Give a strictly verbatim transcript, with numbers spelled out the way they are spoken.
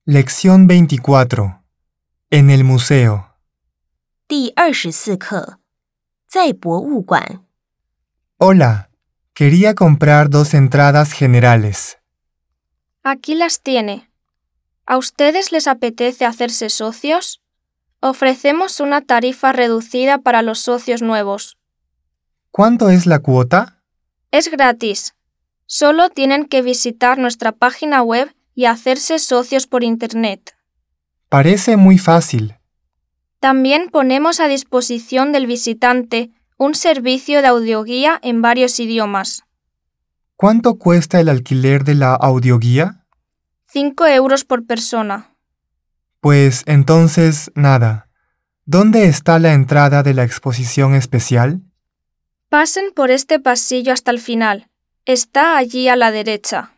Lección veinticuatro. En el museo. 第二十四课，在博物馆。 Hola, quería comprar dos entradas generales. Aquí las tiene. ¿A ustedes les apetece hacerse socios? Ofrecemos una tarifa reducida para los socios nuevos. ¿Cuánto es la cuota? Es gratis. Solo tienen que visitar nuestra página web y hacerse socios por Internet. Parece muy fácil. También ponemos a disposición del visitante un servicio de audioguía en varios idiomas. ¿Cuánto cuesta el alquiler de la audioguía? Cinco euros por persona. Pues entonces, nada. ¿Dónde está la entrada de la exposición especial? Pasen por este pasillo hasta el final. Está allí a la derecha.